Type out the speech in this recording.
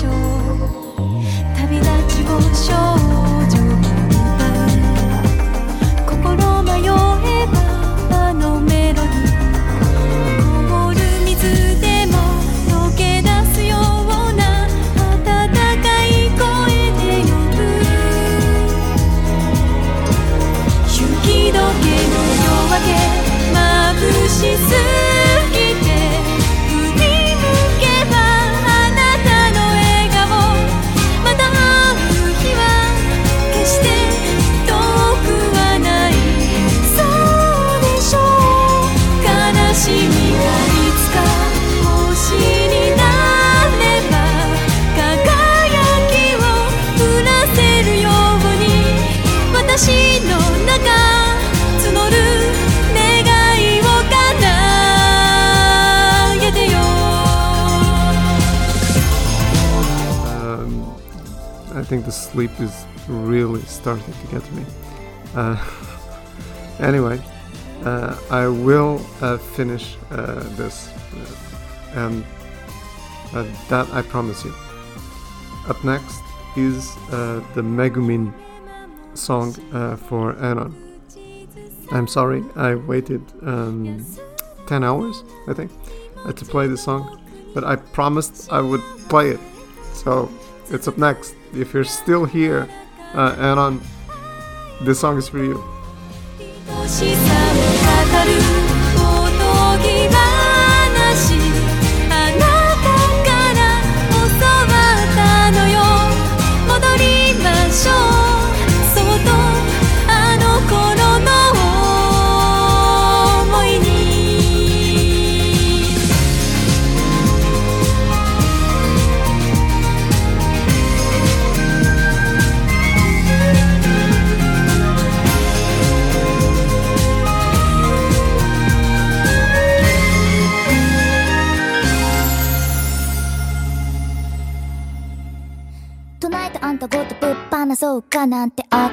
ょう旅立ちを少女が歌う心迷えばあのメロディー凍る水でも溶け出すような温かい声で呼ぶ雪解けの夜明け眩しすぎて振り向けばあなたの笑顔また会う日は決して遠くはないそうでしょう悲しみがいつか星になれば輝きを降らせるように私の中募る I think the sleep is really starting to get me. Anyway, I will finish this, and that I promise you. Up next is the Megumin song for Anon. I'm sorry, I waited 10 hours, I think, to play the song, but I promised I would play it, so it's up next. If you're still here, Anon, this song is for you. Tonight あんたごとぶっ放そうかなんてあ